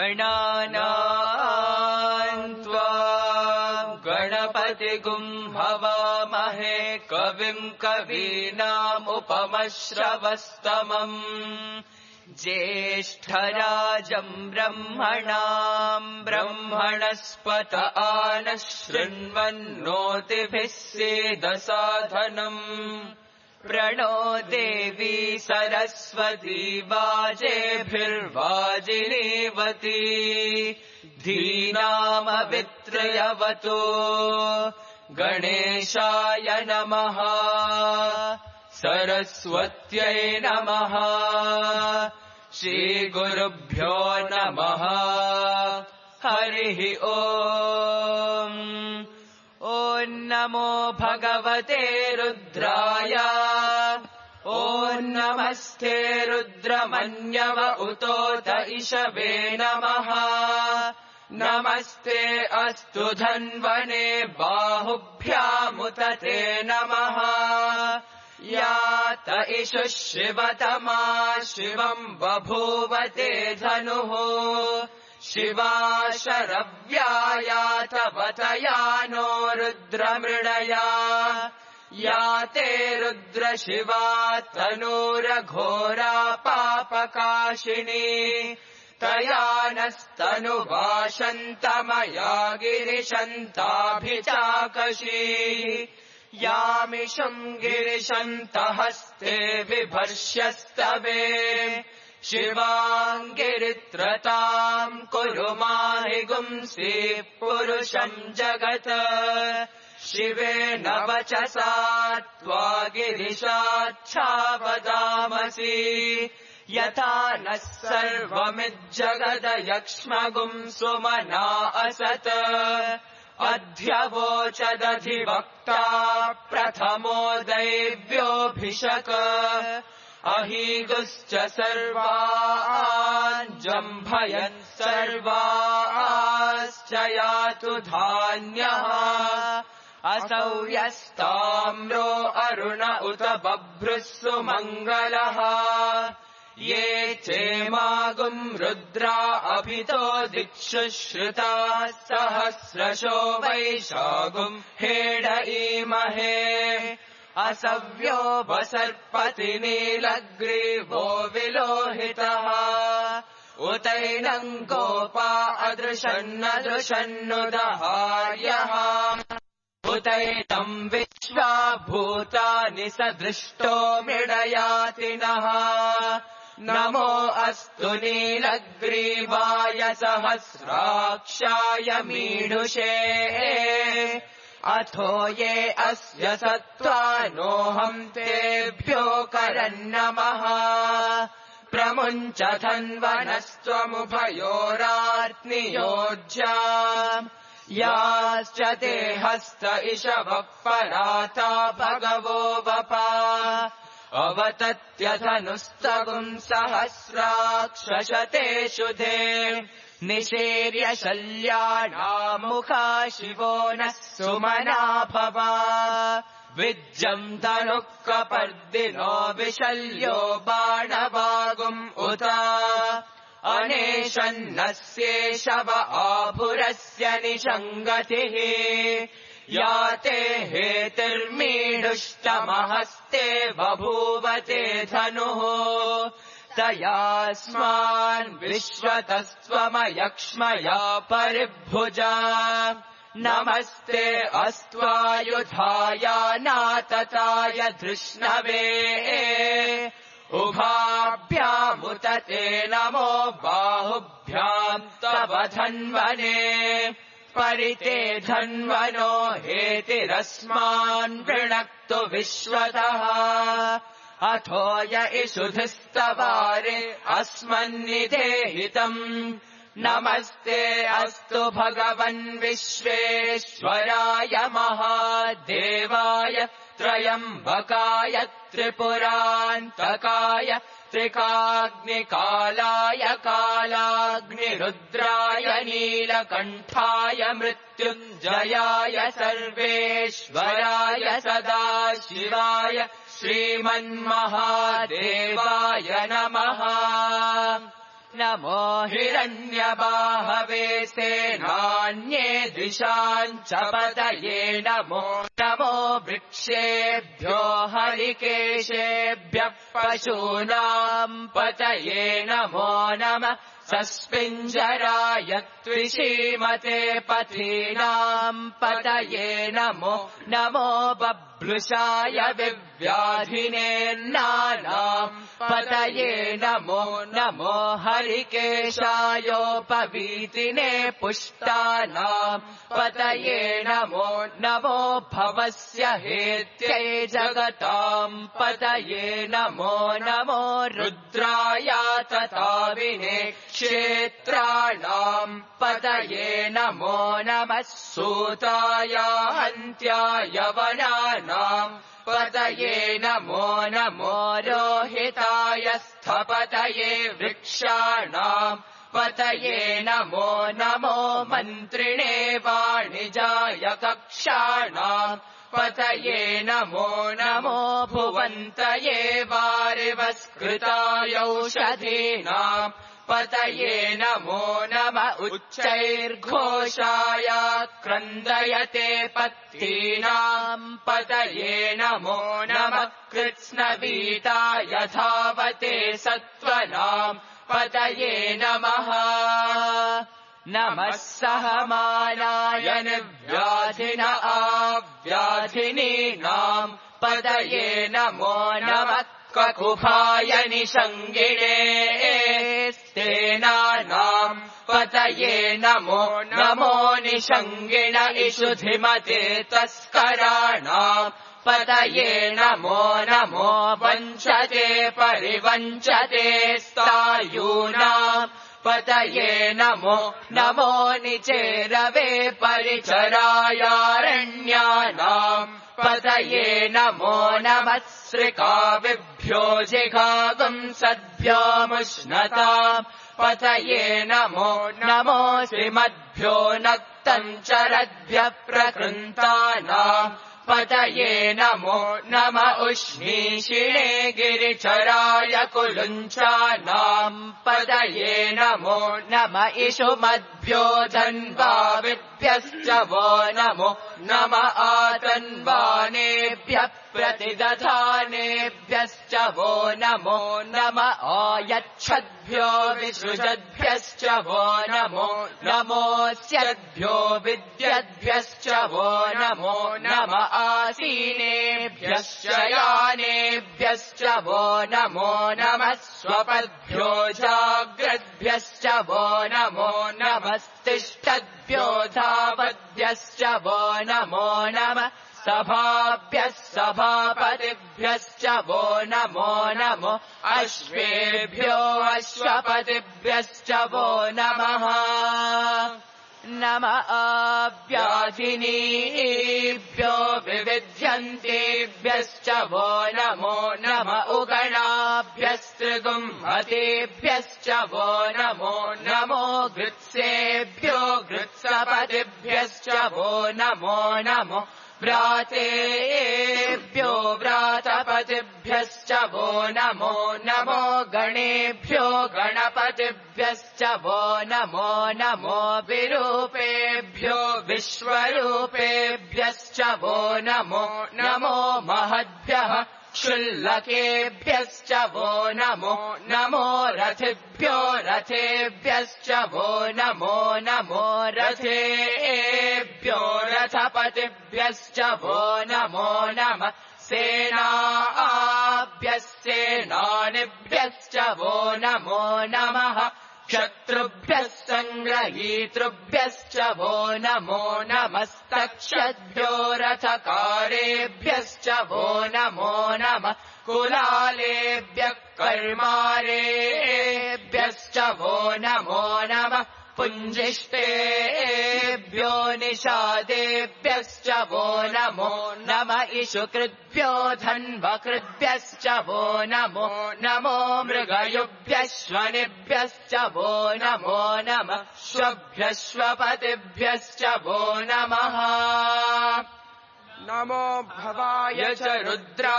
गणानां त्वा गणपतिगुं हवामहे कविं कवीनामुपमश्रवस्तमम् ज्येष्ठराजं ब्रह्मणां ब्रह्मणस्पत आनः शृण्वन्नोतिभिः सीदसाधनम् प्रणो देवी सरस्वती वाजेभिर्वाजिनीवती धीनामवित्रयवतु गणेशाय नमः सरस्वत्यै नमः श्रीगुरुभ्यो नमः हरिः ॐ ॐ नमो भगवते रुद्राय ॐ नमस्ते रुद्रमन्यव उतोत इषवे नमः नमस्ते अस्तु धन्वने बाहुभ्यामुत ते नमः यात इषुः शिवतमा शिवम् बभूवते धनुः शिवा शरव्यायात वतया नो रुद्रमृडया याते रुद्रशिवा तनूरघोरा पापकाशिनी तया नस्तनुवाशन्तमया गिरिशन्ताभिचाकशी यामिषुम् गिरिशन्तहस्ते बिभर्ष्यस्तवे शिवाङ्गिरित्रताम् कुरु माहिगुंसि पुरुषम् जगत् शिवेन वचसा त्वा गिरिशाच्छावदामसि यथा नः सर्वमिज्जगदयक्ष्मगुम् सुमना असत् अध्यवोचदधिवक्ता प्रथमो दैव्योऽभिषक अहीगुश्च सर्वान् जम्भयन् सर्वाश्च यातु धान्यः असौ यस्ताम्रो अरुण उत बभ्रुः सुमङ्गलः ये चेमागुम् रुद्रा अभितो दिक्षु श्रुताः सहस्रशो वैशागुम् हेडईमहे असव्यो वसर्पति नीलग्रीवो विलोहितः उतैनम् गोपा अदृशन्नदृशन्नुदहार्यः उतैनम् विश्वा भूतानि सदृष्टो मृडयातिनः नमो अस्तु नीलग्रीवाय सहस्राक्षाय मीढुषे अथो ये अस्य सत्त्वानोऽहम् तेभ्यो करन्नमः प्रमुञ्च धन्वनस्त्वमुभयोरार्त्नियोज्या याश्च ते हस्त इषवः पराता भगवो वपा अवतत्यधनुस्तगुम् सहस्राक्षशते शुधे निशीर्य शल्यानामुखा शिवो नः सुमना भवा विज्जम् धनुः कपर्दिनो विशल्यो बाणवागुम् उत अनेशन्नस्येषव आभुरस्य निषङ्गतिः याते हेतिर्मीढुष्टमहस्ते बभूवते धनुः तयास्मान् विश्वतस्त्वमयक्ष्मया परिभुजा नमस्ते अस्त्वायुधाय नातताय धृष्णवे उभाभ्यामुत ते नमो बाहुभ्याम् तव धन्वने परिते धन्वनो हेतिरस्मान् वृणक्तु विश्वतः अथो य इषुधिस्तवारे अस्मन्निधेहितम् नमस्ते अस्तु भगवन् विश्वेश्वराय महादेवाय त्रयम्बकाय त्रिपुरान्तकाय त्रिकाग्निकालाय कालाग्निरुद्राय नीलकण्ठाय मृत्युञ्जयाय सर्वेश्वराय सदाशिवाय श्रीमन्महादेवाय नमः नमो हिरण्यबाहवे सेनान्ये दिशाञ्च पतये नमो नमो वृक्षेभ्यो हरिकेशेभ्यः पशूनाम् पतये नमो नमः सस्पिञ्जराय त्विषीमते पथीनाम् पतये नमो नमो बभ्रुषाय विव्याधिनेन्नानाम् पतये नमो नमो हरिकेशायोपवीतिने पुष्टानाम् पतये नमो नमो भवस्य हेत्यै जगताम् पतये नमो नमो रुद्राय तथाविने क्षेत्राणाम् पतये नमो नमः सूताय हन्त्याय वनानाम् पतये नमो नमो रोहिताय स्थपतये वृक्षाणाम् पतये नमो नमो मन्त्रिणे वाणिजाय कक्षाणाम् पतये नमो नमो भुवन्तये वारिवस्कृताय औषधीनाम् पतये नमो नमः उच्चैर्घोषाय क्रन्दयते पत्तीनाम् पतये नमो नमः कृत्स्नवीताय धावते सत्त्वनाम् पतये नमः नमः सहमानाय निर्व्याधिन आव्याधिनीनाम् पतये नमो नमः ककुभाय निषङ्गिणे स्तेनानाम् पतये नमो नमो निषङ्गिण इषुधिमते तस्कराणाम् पतये नमो नमो वञ्चते परिवञ्चते स्तायूनाम् पतये नमो नमो निचेरवे परिचरायारण्यानाम् पतये नमो नमः श्रिकाविभ्यो जिघागुंसद्भ्यो मुष्णताम् पतये नमो नमो श्रीमद्भ्यो नक्तञ्चरद्भ्यः प्रकृन्तानाम् पतये नमो नम उष्णीषिणे गिरिचराय कुलुञ्चानाम् पतये नमो नम इषुमद्भ्यो धन्वाविभ्यश्च वो नमो नम आतन्वानेभ्यः प्रतिदधानेभ्यश्च वो नमो नम आयच्छद्भ्यो विसृजद्भ्यश्च वो नमो नमोऽस्यद्भ्यो विद्यद्भ्यश्च वो नमो नम आसीनेभ्यश्च यानेभ्यश्च वो नमो नमः स्वपद्भ्यो जाग्रद्भ्यश्च वो नमो नमस्तिष्ठद्भ्यो धावद्भ्यश्च वो नमो नमः सभाभ्यः सभापतिभ्यश्च वो नमो नमो अश्वेभ्यो अश्वपतिभ्यश्च वो नमः नम आव्याधिनीभ्यो विविध्यन्तेभ्यश्च वो नमो नम उगणाभ्यस्त्रिगुम्हतेभ्यश्च वो नमो नमो गृत्सेभ्यो गृत्सपतिभ्यश्च वो नमो नमो व्रातेभ्यो व्रातपतिभ्यश्च वो नमो नमो गणेभ्यो गणपतिभ्यश्च वो नमो नमो विरूपेभ्यो विश्वरूपेभ्यश्च वो नमो नमो महद्भ्यः क्षुल्लकेभ्यश्च वो नमो नमो रथिभ्यो रथेभ्यश्च वो नमो नमो रथेभ्यो रथपतिभ्यश्च वो नमो नमः सेनाभ्यः सेनानिभ्यश्च वो नमो नमः शत्रुभ्यः सङ्ग्रहीतृभ्यश्च वो नमो नमस्तक्षद्भ्यो रथकारेभ्यश्च वो नमो नमः कुलालेभ्यः कर्मारेभ्यश्च वो नमो नमः पुञ्जिष्टेभ्यो निषादेभ्यश्च वो नमो नम इषुकृद्भ्यो धन्वकृद्भ्यश्च वो नमो नमो मृगयुभ्यश्वनिभ्यश्च वो नमो नमः श्वभ्यश्वपतिभ्यश्च वो नमः नमो भवाय च रुद्राय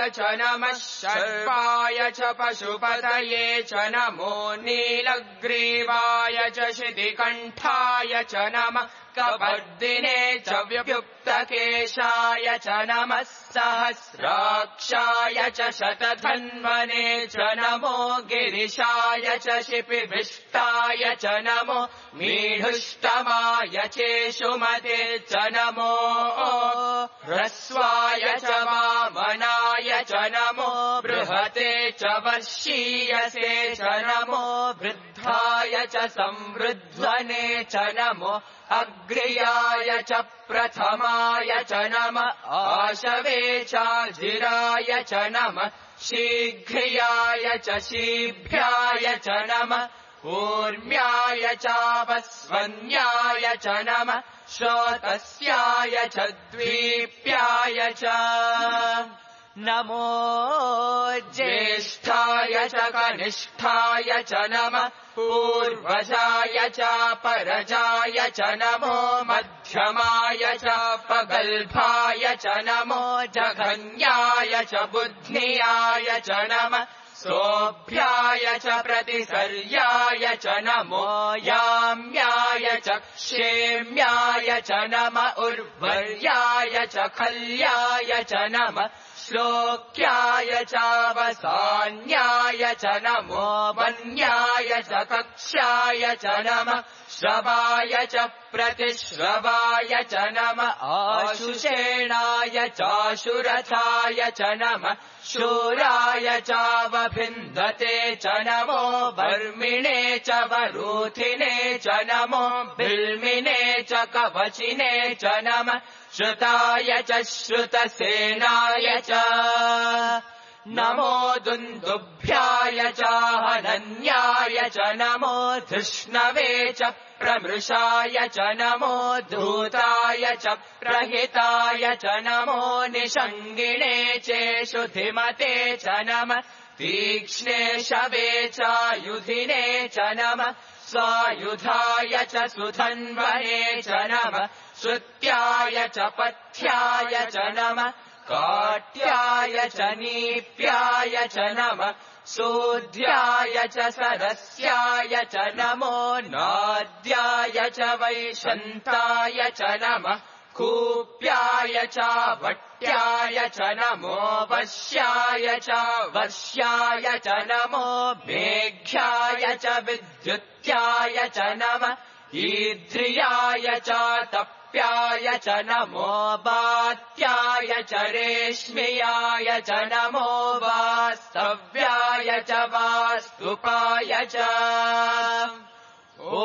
च नमः शर्वाय च पशुपतये च नमो नीलग्रीवाय च शितिकण्ठाय च नमः कपर्दिने च व्युक्तकेशाय च नमः सहस्राक्षाय च शतधन्वने च नमो गिरिशाय च शिपिविष्टाय च नमो मीढुष्टमाय चेषुमते च नमो ह्रस्वाय च वामनाय च नमो बृहते च वर्षीयसे च नमो वृद्धाय च संवृध्वने च नमो अग्र्याय च प्रथमाय च नमः आशवे चाजिराय च नमः शीघ्र्याय च शीभ्याय च नमः ऊर्म्याय चावस्वन्याय च नमः श्रोतस्याय च द्वीप्याय च नमो ज्येष्ठाय च कनिष्ठाय च नमः पूर्वजाय च परजाय च नमो मध्यमाय च पगल्भाय च नमो जघन्याय च बुद्ध्याय च नमः सोऽभ्याय च प्रतिसर्याय च नमो याम्याय च क्षेम्याय च नमः उर्वर्याय च खल्याय च नमः श्लोक्याय चावसान्याय च नमो वन्याय च कक्ष्याय च नमः श्रवाय च प्रतिश्रवाय च नमः आशुषेणाय चाशुरथाय च नमः शूराय चावभिन्दते च नमो वर्मिणे च वरूथिने च नमो बिल्मिने च कवचिने च नमः श्रुताय च श्रुतसेनाय च नमो दुन्दुभ्याय च हनन्याय च नमो धृष्णवे च प्रमृषाय च नमो धूताय च प्रहिताय च नमो निषङ्गिणे चेषुधिमते च नमः तीक्ष्णे शवे चायुधिने च नमः स्वायुधाय च सुधन्वने च नमः श्रुत्याय च पथ्याय च नमः काट्याय च नीप्याय च नमः सूद्याय च सरस्याय च नमो नाद्याय च वैशन्ताय च नमः कूप्याय च वट्याय च नमो वश्याय च वर्ष्याय च नमो मेघ्याय च विद्युत्याय च नमः ईद्रियाय च तप्याय च नमो वात्याय च रेश्म्याय च नमो वास्तव्याय च वास्तुपाय च ॐ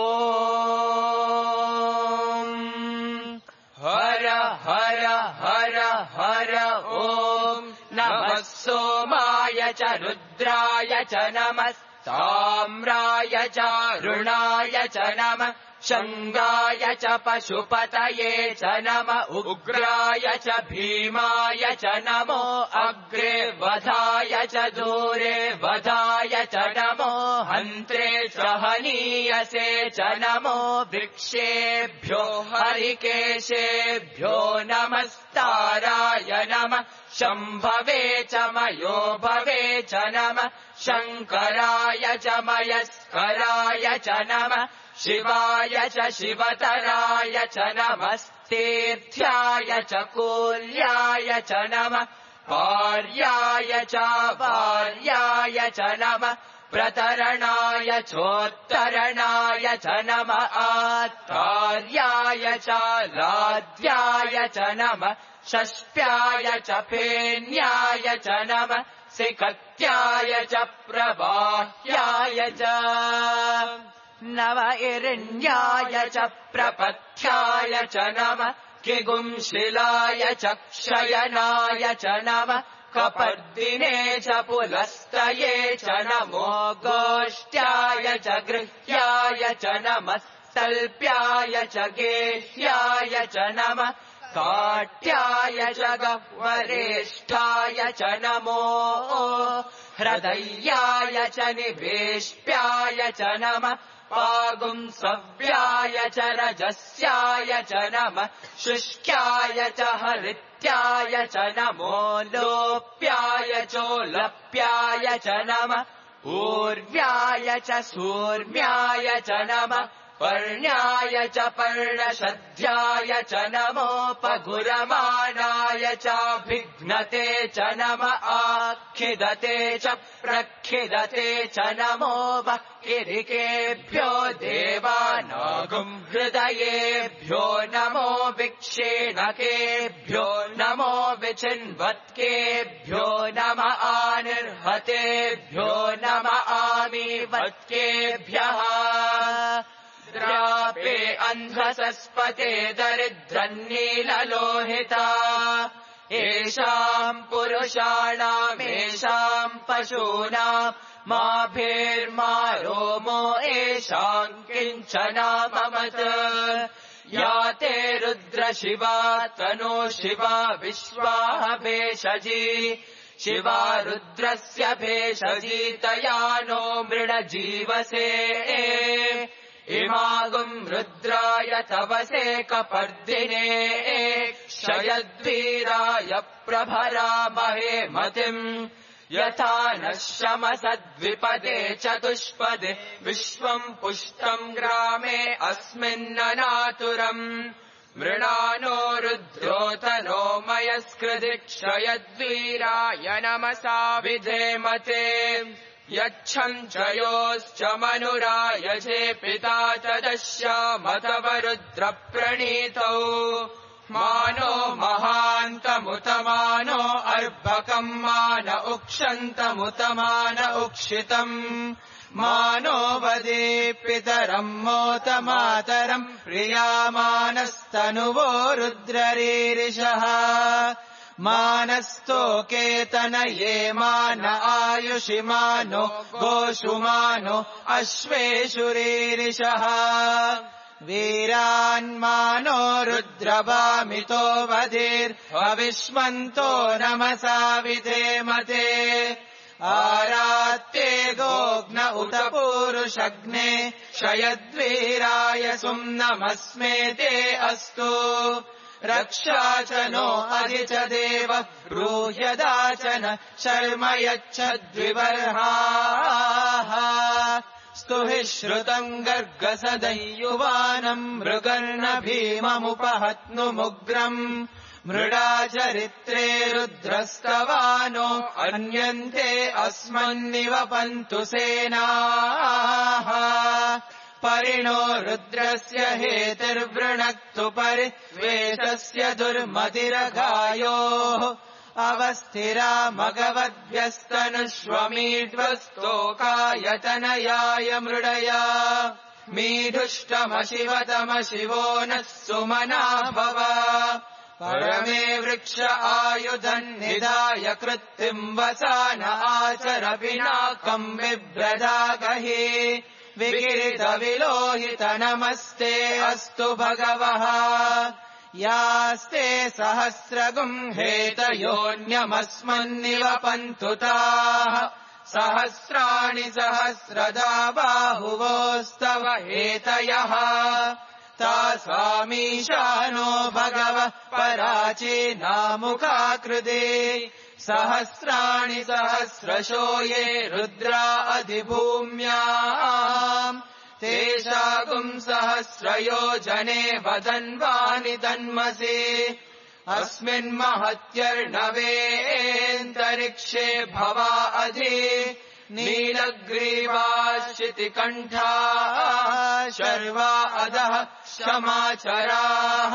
हर हर हर हर ॐ नमः सोमाय च रुद्राय च नमः ताम्राय च रुणाय च नमः शङ्गाय च पशुपतये च नमः उग्राय च भीमाय च नमो अग्रे वधाय च दूरे वधाय च नमो हन्त्रे च हनीयसे च नमो वृक्षेभ्यो हरिकेशेभ्यो नमस्ताराय नमः शम्भवे च मयो भवे च नमः शङ्कराय च मयस्कराय च नमः शिवाय च शिवतराय च नमस्तेथ्याय च कूल्याय च नमः पार्याय च वार्याय च नमः प्रतरणाय चोत्तरणाय च नमः आत्तार्याय च लाद्याय च नमः षष्ट्याय च फेन्याय च नमः सिकत्याय च प्रवाह्याय च नवइरण्याय च प्रपथ्याय च नमः किगुंशिलाय च क्षयनाय च नमः कपर्दिने च पुलस्तये च नमो गोष्ट्याय च गृह्याय च नमः तल्प्याय च गेह्याय च नमः काट्याय च गह्वरेष्ठाय च नमो हृदयाय च निवेष्ट्याय च नमः पागुम् सव्याय च रजस्याय च नमः शुष्क्याय च हरित्याय च नमो लोप्याय चोलप्याय च नमः ऊर्व्याय च सूर्म्याय च नमः पर्ण्याय च पर्णशद्याय च नमोपगुरमाणाय चाभिघ्नते च नम आखिदते च प्रखिदते च नमो वक्किरिकेभ्यो देवानागुम् हृदयेभ्यो नमो विक्षेणकेभ्यो नमो विचिन्वत्केभ्यो नम आनिर्हतेभ्यो नम आमीवत्केभ्यः द्रापे अन्धसस्पते दरिद्रन्नीललोहिता येषाम् पुरुषाणामेषाम् पशूनाम् माभिर्मा रोमो येषाम् किञ्चनाममत् या ते रुद्रशिवा तनो शिवा विश्वाः भेषजी शिवा रुद्रस्य भेषजी तया नो मृडजीवसे इमागुम् रुद्राय तवसे कपर्दिने क्षयद्वीराय प्रभरामहे मतिम् यथा नः शमसद्विपदे चतुष्पदे विश्वम् पुष्टम् ग्रामे अस्मिन्ननातुरम् मृणानो रुद्रोतनो मयस्कृति क्षयद्वीराय नमसा विधेमते यच्छम् च योश्च मनुरायजे पिता च दश्यामतव रुद्रप्रणीतौ मानो महान्तमुतमानो अर्भकम् मान उक्षन्तमुतमान उक्षितम् मानो वदे पितरम् मोतमातरम् प्रियामानस्तनुवो रुद्ररीरिषः मानस्तोकेतनये मान आयुषिमानो गोषुमानो अश्वेषुरीरिषः वीरान्मानो रुद्रभामितो वधिर्हविष्मन्तो नमसा विधेमते आरात्ये गोग्न उत पूरुषग्ने क्षयद्वीराय सुम्नमस्मेते अस्तु रक्षा च नो अधि च देव ब्रूह्यदाचन शर्म यच्छद्विवर्हाः स्तुहि श्रुतम् गर्गसदयुवानम् मृगर्न भीममुपहत्नुमुग्रम् मृडाचरित्रे रुद्रस्तवानो अन्यन्ते अस्मन्निवपन्तु सेनाः परिणो रुद्रस्य हेतिर्वृणक्तु परिवेशस्य दुर्मतिरघायोः अवस्थिरा मगवद्भ्यस्तनुष्वमीढ्वस्तोकायतनयाय मृडया मीढुष्टमशिवतमशिवो नः सुमना भव परमे वृक्ष आयुधन्निधाय कृत्तिम् वसान आचर पिनाकम् बिभ्रदागहि विकिरितविलोहित नमस्ते अस्तु भगवः यास्ते सहस्रगुम् हेतयोऽन्यमस्मन्निवपन्तु ताः सहस्राणि सहस्रदा बाहुवोस्तव हेतयः तासामीशानो भगवः पराचीनामुखाकृते सहस्राणि सहस्रशो ये रुद्रा अधिभूम्याम् तेषागुम् सहस्रयोजने वदन्वानि तन्मसि अस्मिन्महत्यर्णवेऽन्तरिक्षे भवा अधि नीलग्रीवाश्चितिकण्ठाः शर्वा अधः क्षमाचराः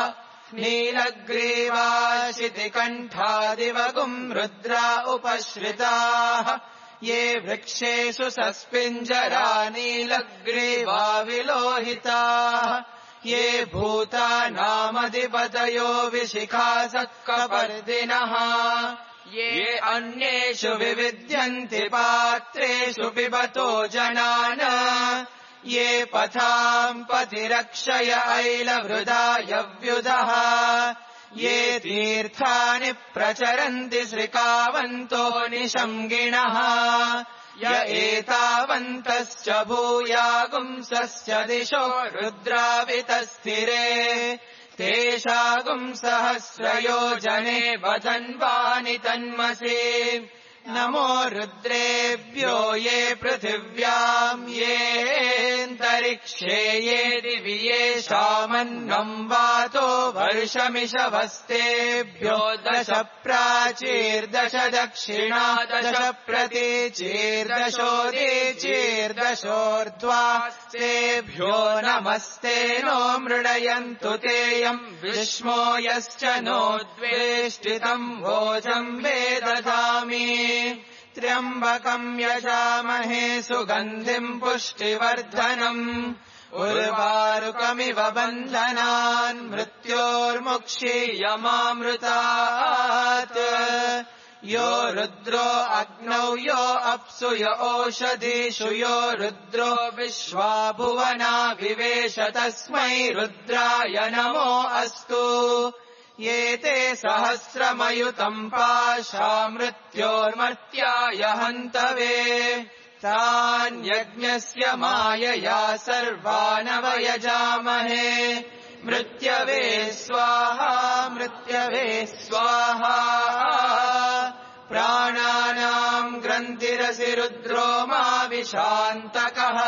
नीलग्रीवाशितिकण्ठादिवगुम् रुद्रा उपश्रिताः ये वृक्षेषु सस्पिञ्जरा नीलग्रीवा विलोहिताः ये भूतानामधिपतयो विशिखासत्कपर्दिनः ये अन्येषु विविद्यन्ति पात्रेषु पिबतो जनान् ये पथाम् पतिरक्षय ऐलवृदायव्युधः ये तीर्थानि प्रचरन्ति श्रिकावन्तो निशङ्गिणः य एतावन्तश्च भूयागुंसश्च दिशो रुद्रावितस्थिरे तेषागुंसहस्रयोजने वदन्वानि तन्मसि नमो रुद्रेभ्यो ये पृथिव्याम् येऽन्तरिक्षे ये दिवि येषामन्नम् वातो वर्षमिषवस्तेभ्यो 10 प्राचीर्दश दक्षिणा 10 प्रतीचीर्दशोदीचीर्दशोर्ध्वास्तेभ्यो नमस्ते नो मृडयन्तु तेऽयम् विष्मो यश्च नो द्वेष्टितम् भोजम् वेदधामि त्र्यम्बकम् यजामहे सुगन्धिम् पुष्टिवर्धनम् उर्वारुकमिव बन्धनान् मृत्योर्मुक्षीयमामृतात् यो रुद्रो अग्नौ यो अप्सु यो ओषधीषु यो रुद्रो विश्वा भुवना विवेश तस्मै रुद्राय नमो अस्तु ये ते सहस्रमयुतम् पाशा मृत्योर्मर्त्याय हन्तवे तान् यज्ञस्य मायया सर्वानवयजामहे मृत्यवे स्वाहा मृत्यवे स्वाहा प्राणानाम् ग्रन्थिरसि रुद्रो मा विशान्तकः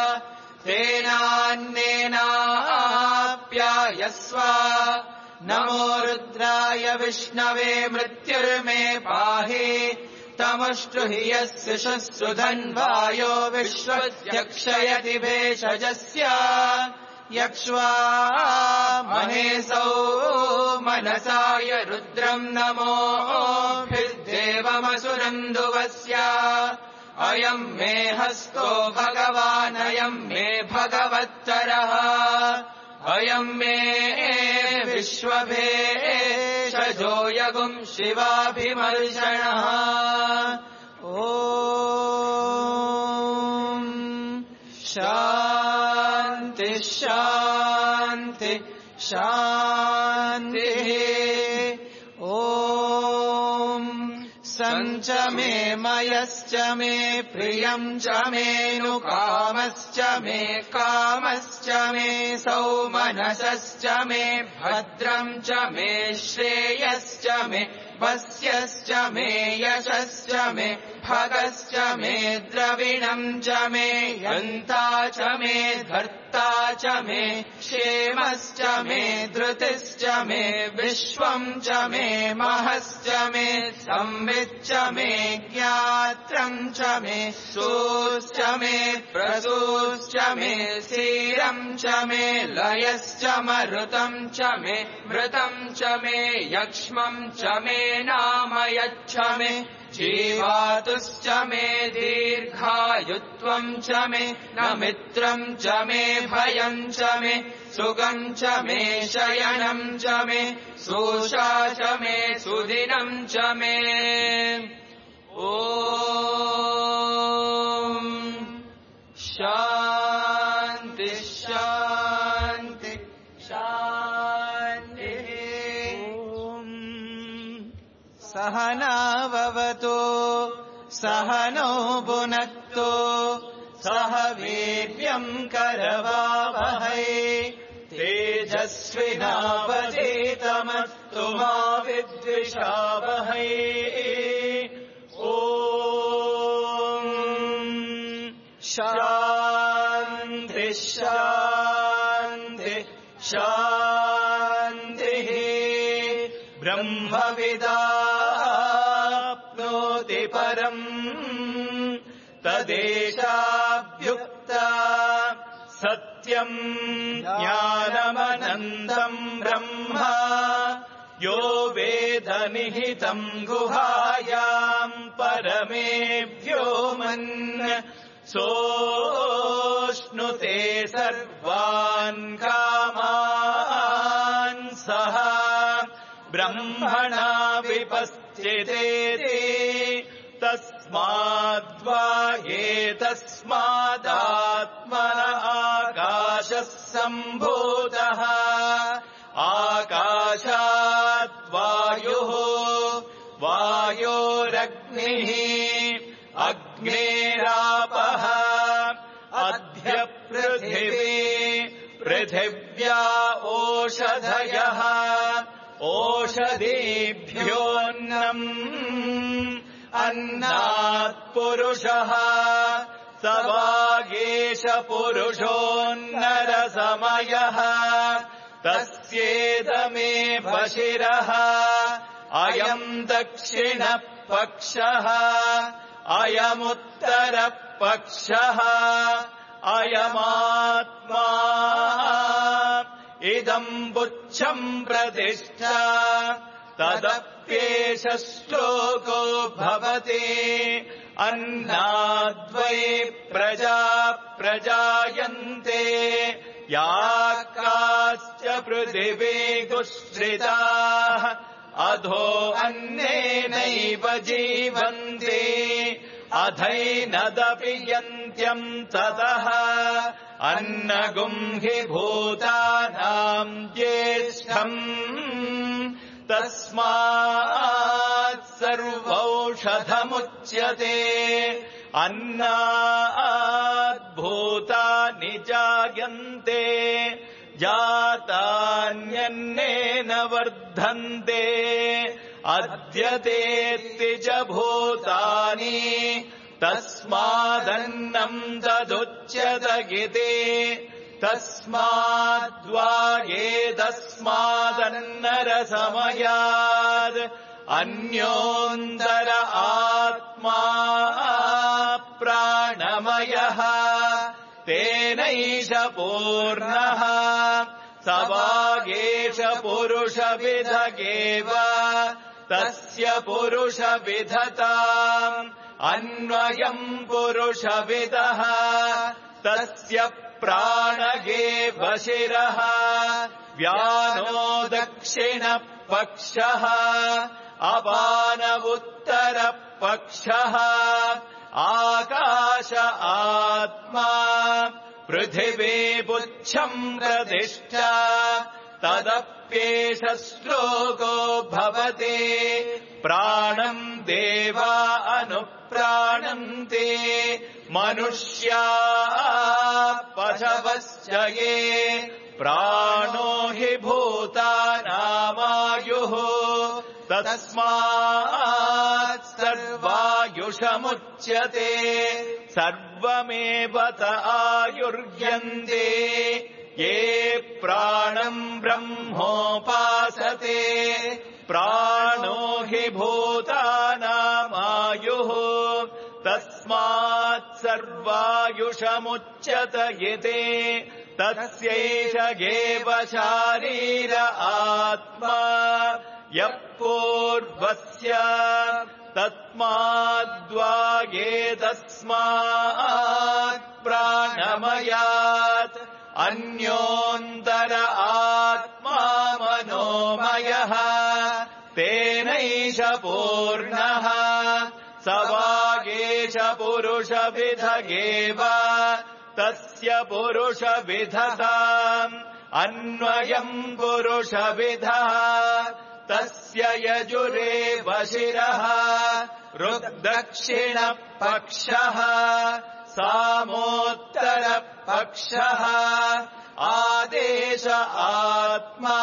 तेनान्नेनाप्यायस्व नमो रुद्राय विष्णवे मृत्युर्मे पाहि तमुष्टुहि यस्य शस्सु धन्वायो विश्वत्यक्षयति भेषजस्य यक्ष्वा महेशौ मनसाय रुद्रम् नमोभिर्देवमसुरम् दुवस्य अयम् मे हस्तो भगवानयम् मे भगवत्तरः अयम् मे विश्वभेषजो यगुम् शिवाभिमर्शनः ॐ शान्ति शान्ति शान्तिः ॐ सञ्च मे मयश्च मे प्रियम् च मेऽनुकामश्च मे कामश्च मे सौमनसश्च मे भद्रम् च मे श्रेयश्च मे वस्यश्च मे यशश्च मे भगश्च मे द्रविणम् च मे यन्ता च मे धर्ता च मे क्षेमश्च मे धृतिश्च मे विश्वम् च मे महश्च मे संविच्च मे ज्ञात्रम् च मे सूश्च मे प्रसूश्च मे सीरम् च मे लयश्च मरुतम् च मे मृतम् च मे यक्ष्मम् च मे नामयच्छ मे जीवातुश्च मे दीर्घायुत्वम् च मे न मित्रम् च मे भयम् च मे सुगम् च मे शयनम् च मे सोषा च मे सुदिनम् च मे ॐ शान्ति शान्ति शान्तिः सहनाववतु सहनौ भुनक्तु सह वीर्यम् करवावहै तेजस्विनावधीतमस्तु मा विद्विषावहै ॐ शान्ति शान्ति शान्तिः ब्रह्मविदाप्नोति परम् तदेशाभ्युक्ता सत्यम् ज्ञानमनन्तम् ब्रह्म यो वेद निहितम् गुहायाम् परमेभ्यो मन् सोऽश्नुते सर्वान् कामान् सः ब्रह्मणा विपश्चितेति तस्माद्वा एतस्मादात्मन आकाशः सम्भूतः आकाशात् वायुः वायोरग्निः अग्नेरापः अद्य पृथिवी पृथिव्या ओषधयः ओषधीभ्योऽन्नम् अन्नात्पुरुषः स वागेश पुरुषोन्नरसमयः तस्येदमेव शिरः अयम् दक्षिणपक्षः अयमुत्तरपक्षः अयमात्मा इदम् बुच्छम् प्रतिष्ठा तदप्येष श्लोको भवति अन्नाद्वै प्रजा प्रजायन्ते या काश्च पृथिवी गुश्रिताः अधो अन्नेनैव जीवन्ति अधैनदपि यन्त्यम् ततः अन्नगुंहि भूतानाम् ज्येष्ठम् तस्मात् सर्वौषधमुच्यते अन्नात् भूतानि जायन्ते जातान्यन्नेन वर्धन्ते अद्यतेऽस्ति च भूतानि तस्मादन्नम् तदुच्यत इति तस्माद्वागेतस्मादन्नरसमयात् अन्योऽन्तर आत्मा प्राणमयः तेनैष पूर्णः स वागेश पुरुषविदगेव तस्य पुरुषविदताम् अन्वयम् पुरुषविदः तस्य प्राणगेव शिरः व्यानो दक्षिणपक्षः अपानवुत्तरपक्षः आकाश आत्मा पृथिवी पुच्छम् प्रतिष्ठा तदप्येष श्लोको भवति प्राणम् देवा अनुप्राणन्ते मनुष्या पशवश्च ये प्राणो हि भूतानामायुः तस्मात् सर्वायुषमुच्यते सर्वमेव त आयुर्यन्ते ये प्राणम् ब्रह्मोपासते प्राणो हि भूतानामायुः तस्मात् सर्वायुषमुच्यत इति तस्यैष एव शारीर आत्मा यः पूर्वस्य तस्माद्वागेतस्मात् प्राणमयात् अन्योऽन्तर आत्मा मनोमयः तेनैष पूर्णः स वागेश पुरुषविदगेव तस्य पुरुषविदताम् अन्वयम् पुरुषविदः तस्य यजुरेव शिरः ऋग्दक्षिणपक्षः सामोत्तरपक्षः आदेश आत्मा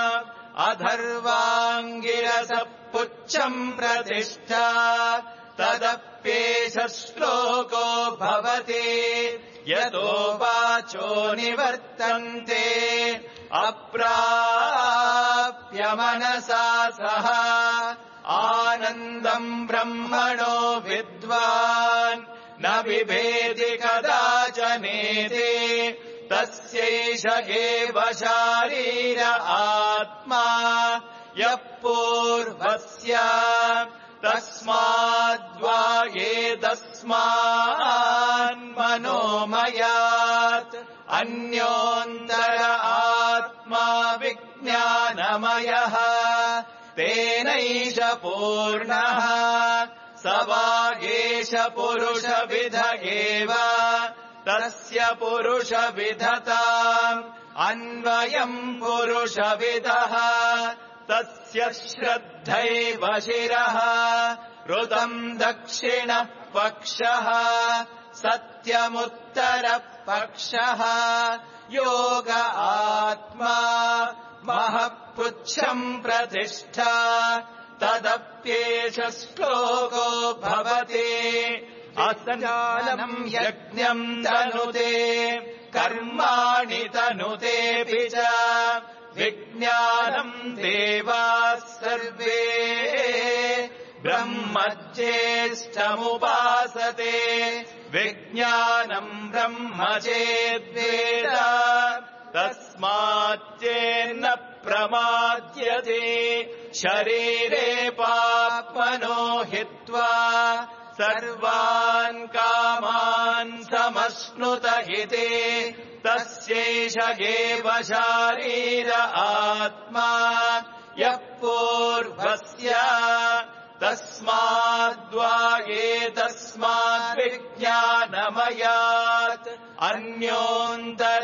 अथर्वाङ्गिरसः पुच्छम् प्रतिष्ठा तदप्येष श्लोको भवति यतो वाचो निवर्तन्ते अप्राप्य मनसा सह आनन्दम् ब्रह्मणो विद्वान् न बिभेति कदाचनेति तस्यैष एव शारीर आत्मा यः पूर्वस्य तस्माद्वागेतस्मान्मनोमयात् अन्योऽन्तर आत्मा विज्ञानमयः तेनैष पूर्णः स वागेश पुरुषविदगेव तस्य पुरुषविदताम् अन्वयम् पुरुषविदः तस्य श्रद्धैव शिरः ऋतम् दक्षिणः पक्षः सत्यमुत्तरः पक्षः योग आत्मा महःपुच्छम् प्रतिष्ठा तदप्येष श्लोको भवति असञ्जानम् यज्ञम् तनुते कर्माणि तनुतेऽपि च विज्ञानम् देवाः सर्वे ब्रह्मज्येष्ठमुपासते विज्ञानम् ब्रह्म चेद्वेद तस्माच्चेन्न प्रमाद्यते शरीरे पाप्मनो हित्वा सर्वान् कामान् समश्नुत हिते तस्यैष एव शारीर आत्मा यः पूर्वस्य तस्माद्वा एतस्माद्विज्ञानमयात् अन्योऽन्तर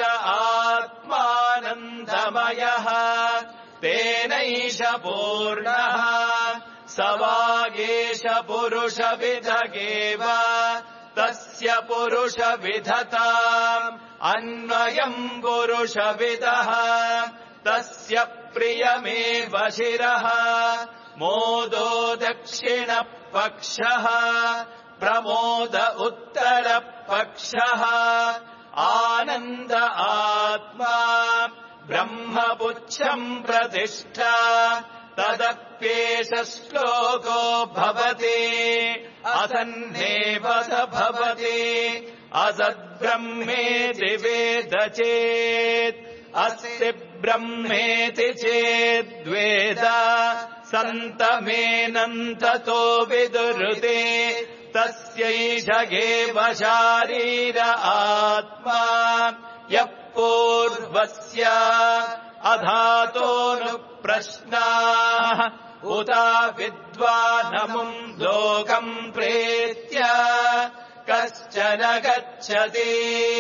आत्मानन्दमयः तेनैष पूर्णः स वागेश पुरुषविदगेव तस्य पुरुषविधताम् अन्वयम् पुरुषविदः तस्य प्रियमेव शिरः मोदो दक्षिणः पक्षः प्रमोद उत्तरः पक्षः आनन्द आत्मा ब्रह्मपुच्छम् प्रतिष्ठा तदप्येष श्लोको भवति असन्नेव स भवति असद्ब्रह्मेति वेद चेत् अस्ति ब्रह्मेति चेद्वेद सन्तमेनन्ततो विदुरुते तस्यैष एव शारीर आत्मा यः पूर्वस्य अधातोऽनुप्रश्नाः उता विद्वानमुम् लोकम् प्रेत्य कश्चन गच्छति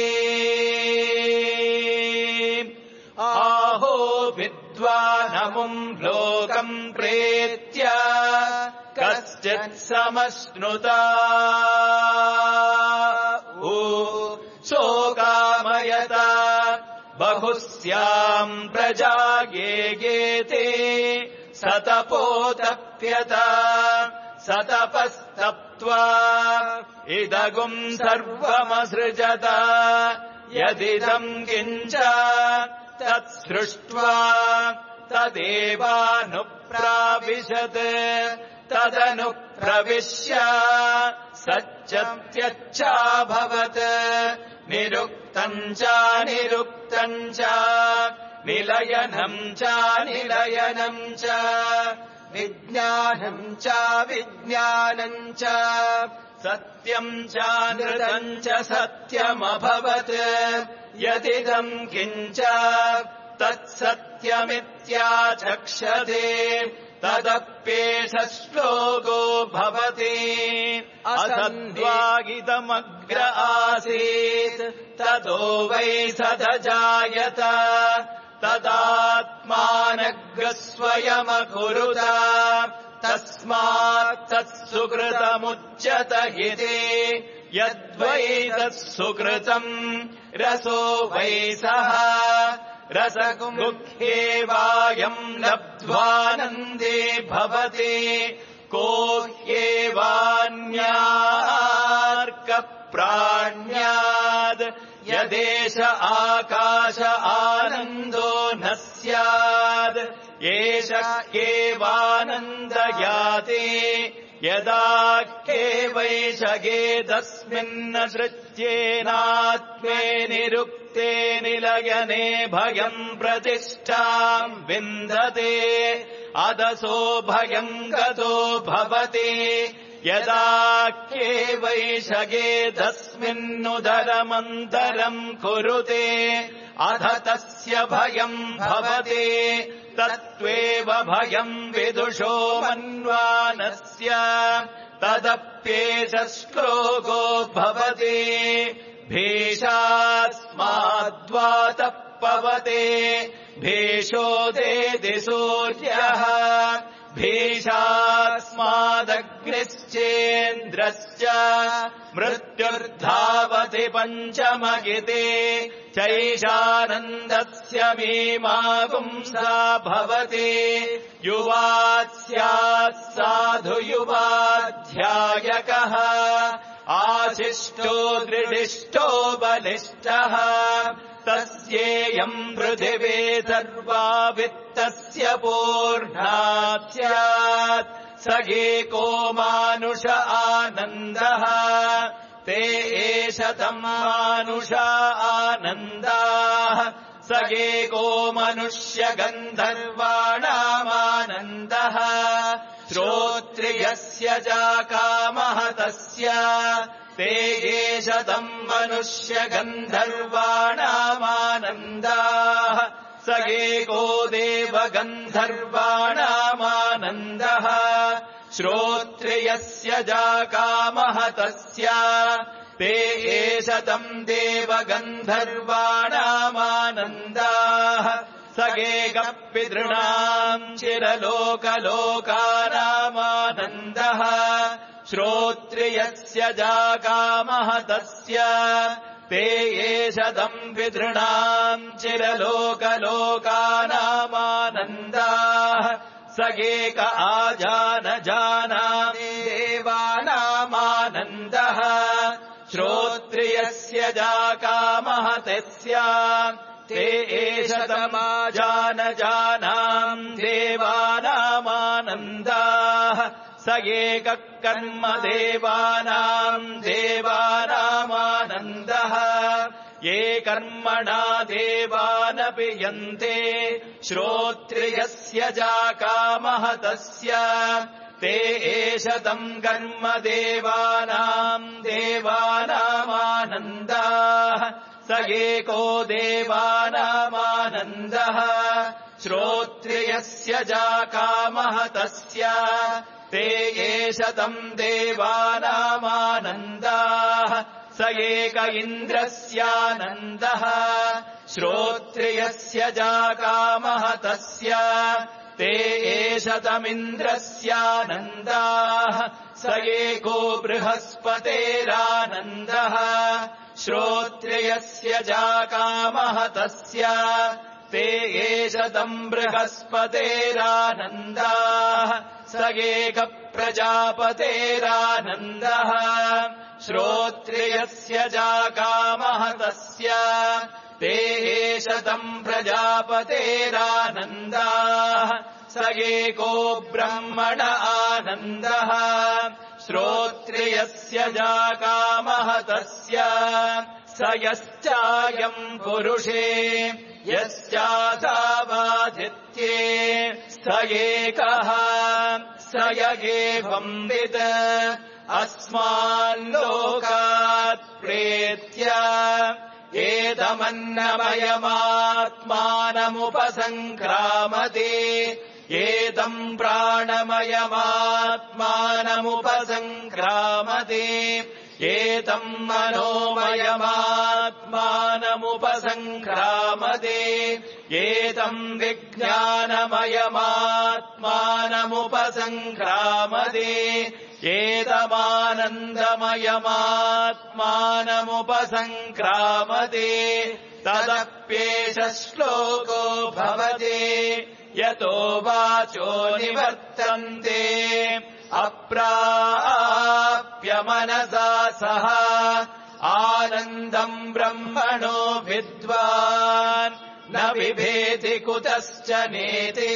आहो विद्वानमुम् लोकम् प्रेत्य कश्चित् समश्नुता शोकामयत बहुस्याम् प्रजा गेते सतपोतप्यत सतपस्तप्त्वा इदगुम् सर्वमसृजत यदिदम् किञ्च तत्सृष्ट्वा तदेवानुप्राविशत् तदनुप्रविश्य सच्चत्यच्चाभवत् निरुक्तम् च निरुक्तम् च निलयनम् च निलयनम् च विज्ञानम् च विज्ञानम् च सत्यम् च नृतम् च सत्यमभवत् यदिदम् किञ्च तत्सत्यमित्याचक्षते तदप्येष श्लोको भवति असद्वागिदमग्र आसीत् ततो वै सदजायत तदात्मानग्रस्वयमकुरुत तस्मात् तत्सुकृतमुच्यत इति यद्वै तत्सुकृतम् रसो वै सः रसगुह्येवायम् लब्ध्वानन्दे भवति को ह्येवान्यार्कप्राण्याद् यदेष आकाश आनन्दो न स्याद् एष ह्येवानन्दयाते यदा ह्येवैषगेदस्मिन्न सृज्येनात्मे निरुक्ते निलयने भयम् प्रतिष्ठाम् विन्दते अदसो भयम् गतो भवति यदा ह्येवैषगेदस्मिन्नुदरमन्तरम् कुरुते अध तस्य भयम् भवति तत्त्वेव भयम् विदुषो मन्वानस्य तदप्येष श्लोको भवति भीषास्माद्वातः पवते भीषोदेति सूर्यः भीषास्मादग्निश्चेन्द्रश्च मृत्युर्धावति पञ्चमगिते चैषानन्दस्य मीमा पुंसा भवति युवात् स्यात् साधु युवाध्यायकः आशिष्टो दृढिष्टो बलिष्ठः तस्येयम् पृथिवी सर्वा वित्तस्य पूर्णा स्यात् स एको मानुष आनन्दः ते एष तम् मानुष आनन्दाः स एको मनुष्य गन्धर्वाणामानन्दः श्रोत्रियस्य जाकामः तस्य ते एष तम् मनुष्य गन्धर्वाणामानन्दाः स एको देव गन्धर्वाणामानन्दः श्रोत्रियस्य जाकामः तस्य ते एष तम् देव गन्धर्वाणामानन्दाः स एकपितॄणाम् चिरलोकलोकानामानन्दः श्रोत्रियस्य जाकामः तस्य ते एष तम् पितॄणाम् चिरलोकलोकानामानन्दाः स एक आजानजानाम् देवानामानन्दः श्रोत्रियस्य जाकामः तस्य ते एष तमाजानजानाम् देवानामानन्दाः स एकः कर्म देवानाम् देवानामानन्दः ये कर्मणा देवानपि यन्ते श्रोत्रियस्य जाकामः तस्य ते एष तम् कर्म देवानाम् देवानामानन्दाः स एको देवानामानन्दः श्रोत्रियस्य जाकामः तस्य ते एष तम् देवानामानन्दाः स एक इन्द्रस्यानन्दः श्रोत्रियस्य जाकामः तस्य ते एष तमिन्द्रस्यानन्दाः स एको बृहस्पतेरानन्दः श्रोत्रियस्य जाकामः तस्य ते एष तम् बृहस्पतेरानन्दाः स एक प्रजापतेरानन्दः श्रोत्रियस्य जाकामः तस्य ते एष तम् प्रजापतेरानन्दाः स एको ब्रह्मण आनन्दः श्रोत्रियस्य जाकामः तस्य स यश्चायम् पुरुषे यश्चाथावादित्ये स एकः स य एवंविद् अस्माल्लोकात् प्रेत्य एतमन्नमयमात्मानमुपसङ्क्रामते एतम् प्राणमयमात्मानमुपसङ्क्रामते एतम् मनोमयमात्मानमुपसङ्क्रामते एतम् विज्ञानमयमात्मानमुपसङ्क्रामते एतमानन्दमयमात्मानमुपसङ्क्रामते तदप्येष श्लोको भवति यतो वाचो निवर्तन्ते अप्राप्य मनसा सह आनन्दम् ब्रह्मणो विद्वान् न बिभेति कुतश्च नेति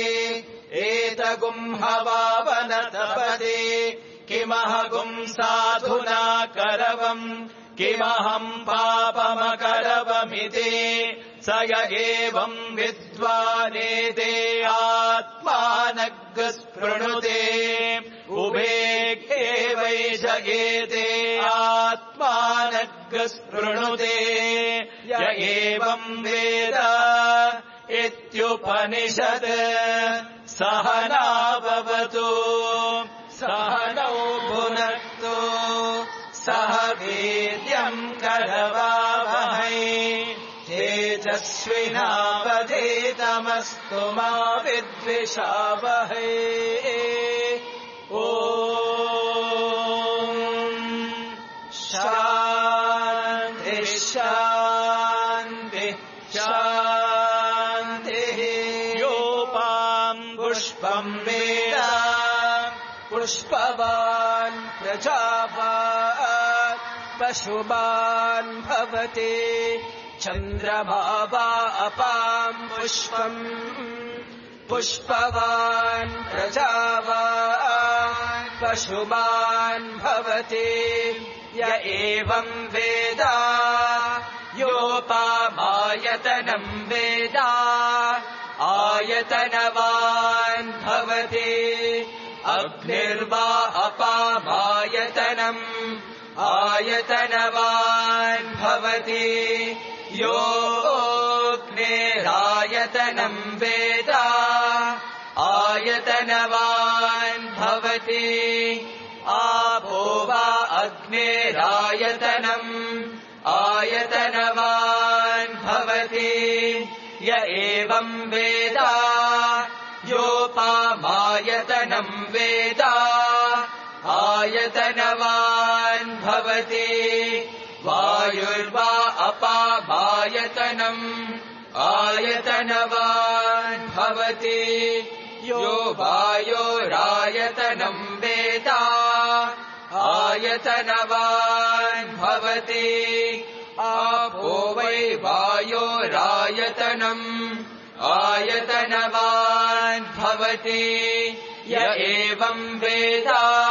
एतगुंहवावन तपते किमहगुम् साधुना करवम् किमहम् पापमकरवमिति स य एवम् विद्वानेते आत्मानग्स्पृणुते उभे एवैष एते आत्मानग्स्पृणुते य एवम् वेद इत्युपनिषत् सहना भवतु सहनौ भुनक्तु सह वीर्यम् करवावहै तेजस्विनावधीतमस्तु तेजस्विनावधीतमस्तु मा विद्विषावहै। ॐ शान्तिः शान्तिः शान्तिः। योपाम् पुष्पम् वेद पुष्पवान् प्रजावान् पशुमान् भवति। चन्द्रमा वा अपाम् पुष्पम् पुष्पवान् प्रजावान् पशुमान् भवति। य एवम् वेद योपामायतनम् वेद आयतनवान् भवति। अग्निर्वा अपामायतनम् आयतनवान् भवति। योऽग्निरायतनम् वेद आयतनवान् भवति। आपो वा अग्निरायतनम् आयतनवान् भवति। य एवम् वेद योपामायतनम् वेद आयतनवान् भवति। वायुर्वा अपामायतनम् आयतनवान् भवति। यो वायोरायतनम् वेद आयतनवान् भवति। आपो वै वायोरायतनम् आयतनवान् भवति। य एवम् वेद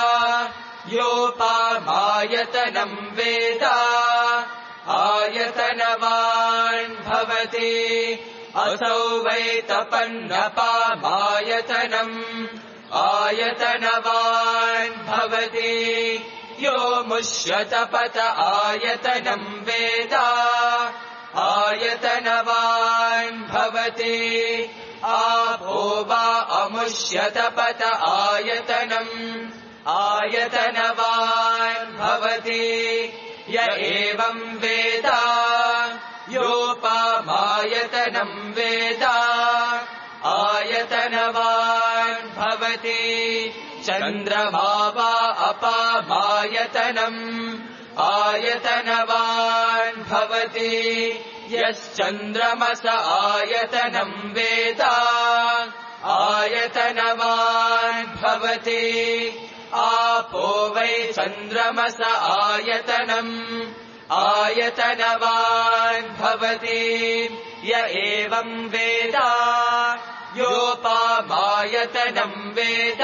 योपामायतनम् वेद आयतनवान् भवति। असौ वै तपन्नपामायतनम् आयतनवान् भवति। यो मुष्यतपत आयतनम् वेद आयतनवान् भवति। आपो वा अमुष्यतपत आयतनम् आयतनवान् भवति। य एवम् वेद योपामायतनम् वेद आयतनवान् भवति। चन्द्रमा वा अपामायतनम् आयतनवान् भवति। यश्चन्द्रमस आयतनम् वेद आयतनवान् भवति। आपो वै चन्द्रमस आयतनम् आयतनवान् भवति। य एवम् वेद योपामायतनम् वेद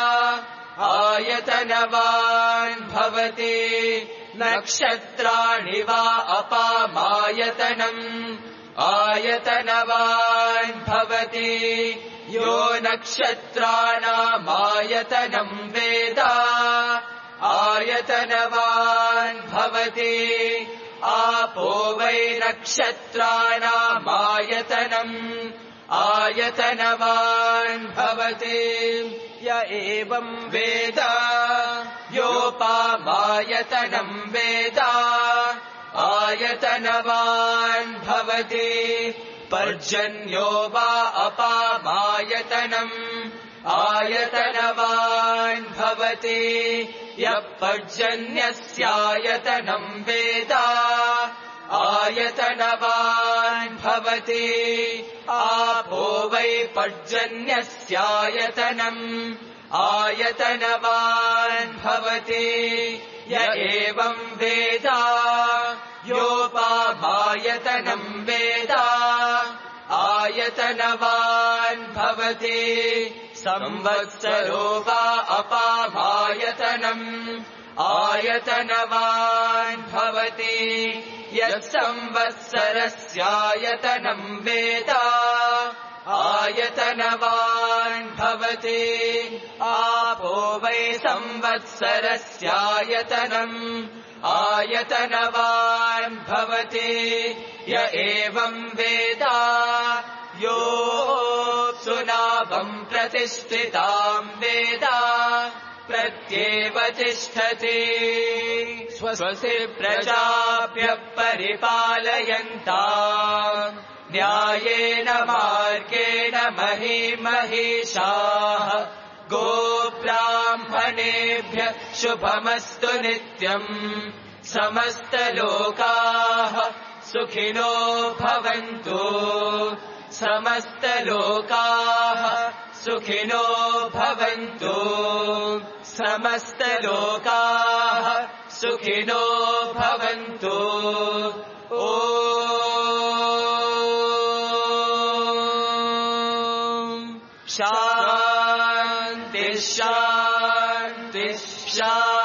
आयतनवान् भवति। नक्षत्राणि वा अपामायतनम् आयतनवान् भवति। यो नक्षत्राणामायतनम् वेद आयतनवान् भवति। आपो वै नक्षत्राणामायतनम् आयतनवान् भवति। य एवम् वेद योपामायतनम् वेद आयतनवान् भवति। पर्जन्यो वा अपामायतनम् आयतनवान् भवति। यः पर्जन्यस्यायतनम् वेद आयतनवान् भवति। आपो वै पर्जन्यस्यायतनम् आयतनवान् भवति। य एवम् वेद योपामायतनम् वेद आयतनवान् भवति। संवत्सरो वा अपामायतनम् आयतनवान् भवति। यः संवत्सरस्यायतनम् वेद आयतनवान् भवति। आपो वै संवत्सरस्यायतनम् आयतनवान् भवति। य एवम् वेद योऽप्सुनाभम् प्रतिष्ठिताम् वेद प्रत्येव तिष्ठति। स्वस्ति प्रजाभ्यः परिपालयन्ताम् न्यायेन मार्गेण महीमहीषाः गोब्राह्मणेभ्यः शुभमस्तु नित्यम् समस्तलोकाः सुखिनो भवन्तु समस्तलोकाः सुखिनो भवन्तु समस्तलोकाः सुखिनो भवन्तु ॐ शान्ति शान्ति शान्ति